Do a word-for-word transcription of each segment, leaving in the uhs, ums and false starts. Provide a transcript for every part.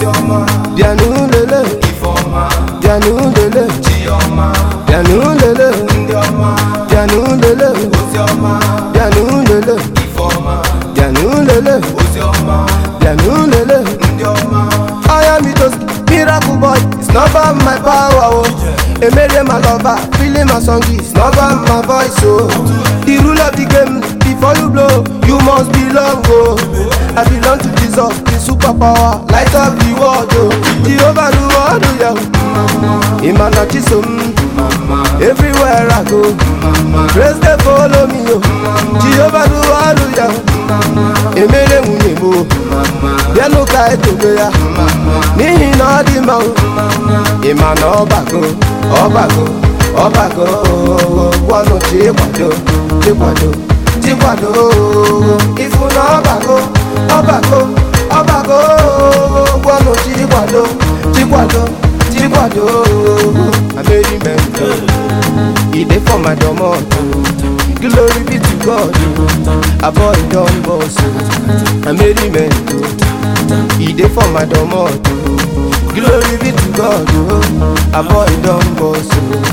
Bianu lele, Bianu lele, Bianu lele, Bianu lele, Bianu lele, Bianu lele, Bianu lele. I am it, miracle boy. It's not by my power. A million my lover, feeling my song is not by my voice. Oh, the rule of the game, before you blow, you must belong. Oh, I belong to Jesus, the superpower, light up the world. Oh, Jehovah the world, oh yeah. Imanachisum, everywhere I go, praise they follow me. Oh, Jehovah the world, oh yeah. Emele munemo, biano kai togoya, nihi na di ma. Imana obago, obago, obago, wano chikwado, chikwado, chikwado. Ifu na obago, obago, obago, wano chikwado, chikwado, chikwado. Ameri mento, ide for my domoto. Glory be to God, a boy don't boss. I'm a remendo, he dey for my domoto. Glory be to God, a boy don't boss.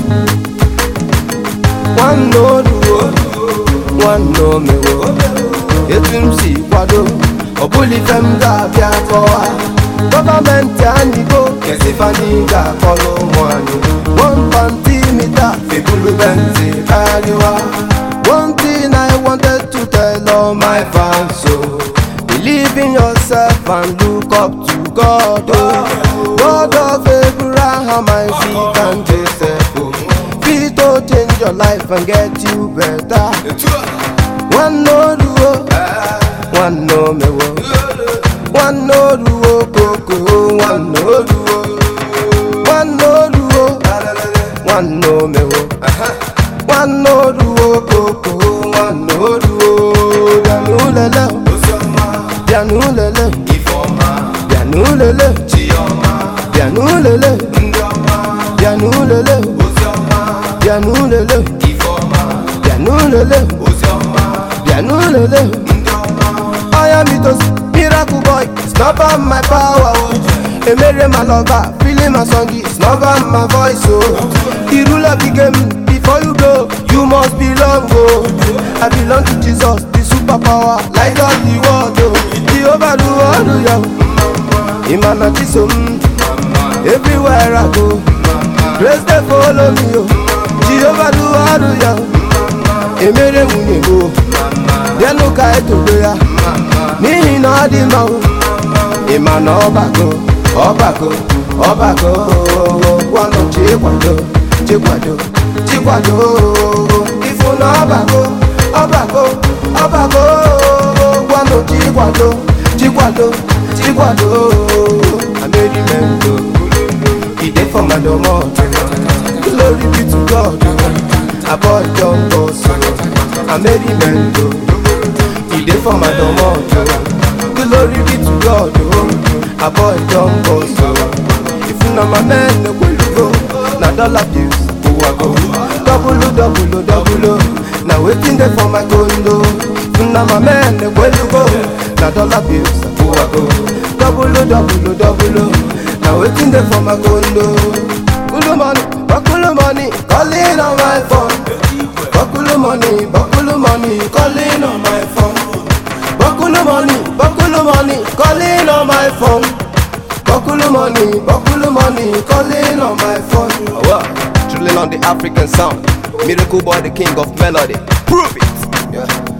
One no do, one no me wo. Etum si kwado, obuli fem ga bia koa. Government and go, kesifani ga kolo mwani. One panty mita, febulu benzi kaliwa. One thing I wanted to tell all my fans, so believe in yourself and look up to God. Oh, God of Abraham, Isaac and Joseph. Oh, fit to change your life and get you better. One no do, one no me wo. One no do, coco. One no do, one no do, one no me wo. One no do, coco, one no do. Bianu lele, Bianu lele, Bianu lele, Bianu lele, Bianu lele, Bianu lele, Bianu lele, Bianu lele. I am it, miracle boy. It's not by my power. A million my lover, feeling my song is not by my voice. Oh, the rule of the game. Before you go, you must belong. Oh, I belong to Jesus, the superpower, light up the world. Oh, Jehovah the world, oh yeah. Imanachisum, everywhere I go, praise they follow me. Oh, Jehovah the world, oh yeah. Emere munemo, biano kai togoya, nihi na di ma. Imana obago, obago, obago, wano chikwado, chikwado. Chikwado, ifu na obago, obago, obago, wano chikwado, chikwado, chikwado. I'm a remendo, he dey for my domoto. Glory be to God, a boy don't boss. I'm a remendo, he dey for my domoto. Glory be to God, a boy don't boss. If you na my man, no will go, na dollar bills. Double, double, double. Now waiting there for my condo. Now my man, where you go? Now dollar bills, go I go. Double, double, double. Now waiting there for my condo. Buckle money, buckle money, calling on my phone. Buckle money, buckle money, calling on my phone. Buckle money, buckle money, calling on my phone. Buckle money, buckle money, calling on my phone. Oh, wow. On the African sound, miracle boy, the king of melody. Prove it. Yeah.